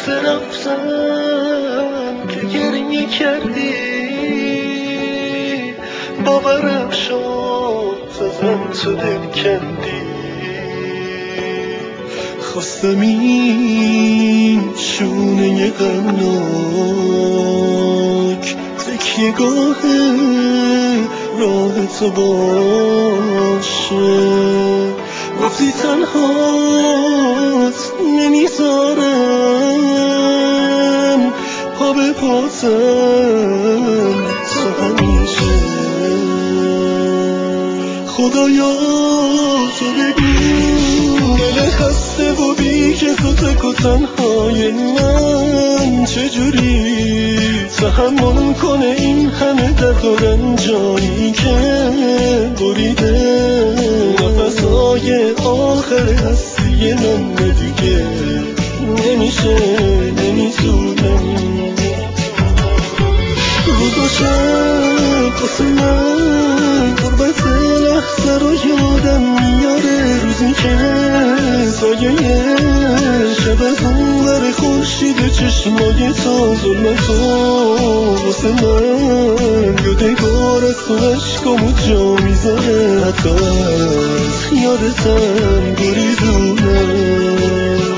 وقت رفتن که گریه کردی، باورم شد زدم تو دل کندی. خواستم این شونه غمناک تکیه گاه راه تو باشه، گفتی تنهات نمیذارم پا به پاتم تو همیشه. خدایا تو بگو دل خسته و بی که تک و تنهای من چجوری تحمل کنه این همه درد و رنجایی که بریده نفسهای آخر هستی من دیگه نمیشه نمیتونم. روز و شب واسه من قربت لحظه رو یادم میاره، روزی که سایه شب از اون ور خورشید چشمای تا ظلمتو واسه من یادگار از تو عشقامو جا میذاره، حتی از یادتم گریزونم.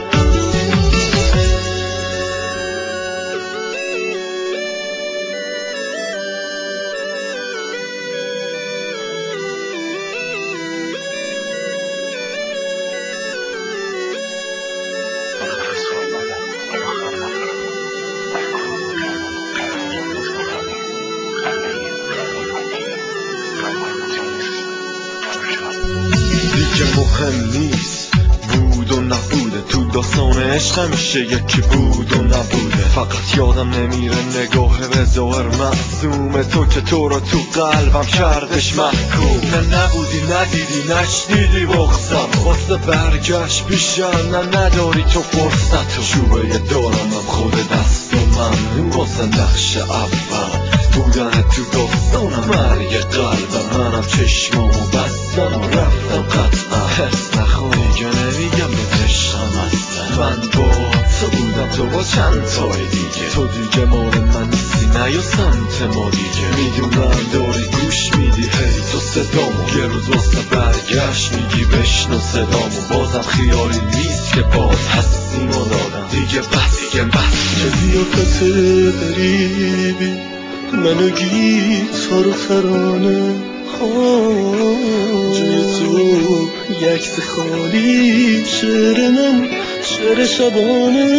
دیگه مهم نیست بود و نبوده، تو داستان عشق همیشه یکی بود و نبوده. فقط یادم نمیره نگاه به ظاهر معصوم تو که تو رو تو قلبم کردش محکوم. نه نبودی ندیدی نشنیدی بغضم واسه برگشت پیشم، نه نداری تو فرصتو شوره دارمم خود دست و من واسه نقش اول بودن تو داستانم مرگ قلبم. منم چشمامو بستم و رفتم قطعا حس نخون دیگه نمیگم به عشقم اصلا. من با تو بودم تو با چند تای دیگه، تو دیگه مال من نیستی نه یا سمت ما دیگه. میدونم داری گوش میدی هی تو صدامو، یه روز واسه برگشت میگی بشنو صدامو. بازم خیالی نیست که باز هستیم و دادم دیگه بس دیگه بس. چه زیافت غریبی من و گیتار و ترانه، جای تو یکس خالی شعر من شعر شبانه.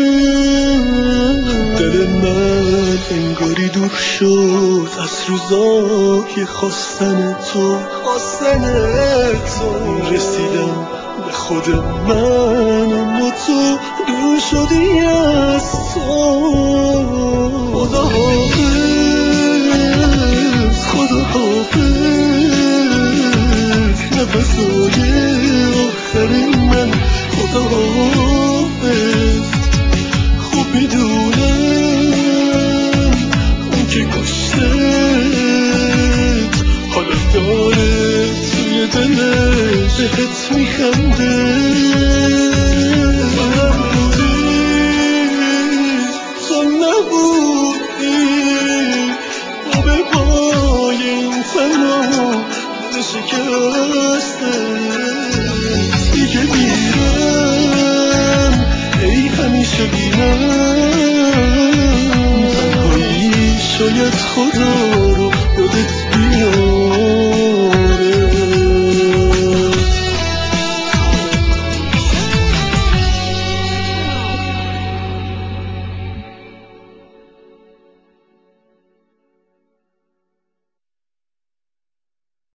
دل من انگاری دور شد از روزای خواستن تو رسیدم به خود من اما تو دور شدی از تو. خدا حافظ خدا حافظ نفسای آخر من. خدا حافظ خوب میدونم اون که کشتت حالا داره توی دلش بهت میخنده. تو نبودی با به پای این تنها دل شکسته دیگه میرم ای همیشه بینم تنهایی شاید خدا